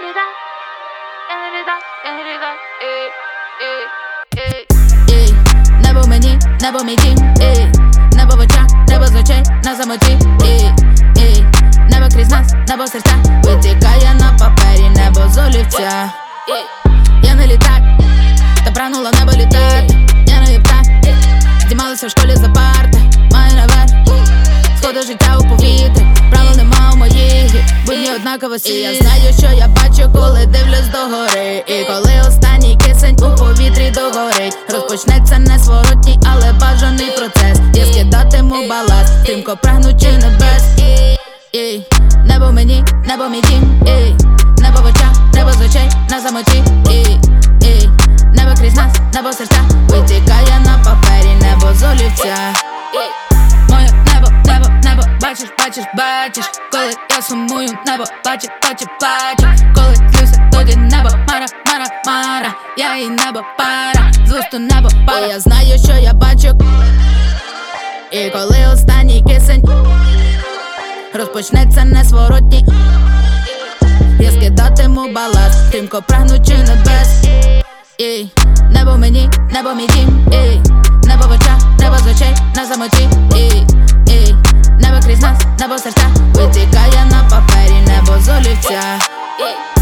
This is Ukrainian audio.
Небо мені, небо мій дім, небо в очах, небо з очей на самоті, небо крізь нас, небо серця витікає на папері, небо з олівця. Я не літак, та прагнула в небо літати. Я не птах, здіймалася в школі за парти. Маю наверх, сходи життя у повітрі. Правил нема у моїй грі, будні однаково всі. Я знаю, що я бачу, коли дивлюсь догори. І коли останній кисень у повітрі догорить, розпочнеться незворотній, але бажаний процес. Я скидатиму баласт, стрімко прагнучи небес. Небо мені, небо мій дім, небо в очах, небо з очей на самоті, небо крізь нас, небо серця витікає на папері, небо з олівця. Моє небо, небо, небо, бачиш, бачиш, бачиш. Коли я сумую, небо, бачиш, бачиш, бачиш. Коли злюся, тоді небо, мара, мара, мара. Я і небо, пара, з вусту небо, пара. І я знаю, що я бачу. І коли останній кисень розпочнеться незворотній, я скидатиму баласт, стрімко прагнучи небес. Небо мені, небо мій дім, небо в очах, небо з очей на самоті, небо крізь нас, небо серця витікає на папері, небо з олівця.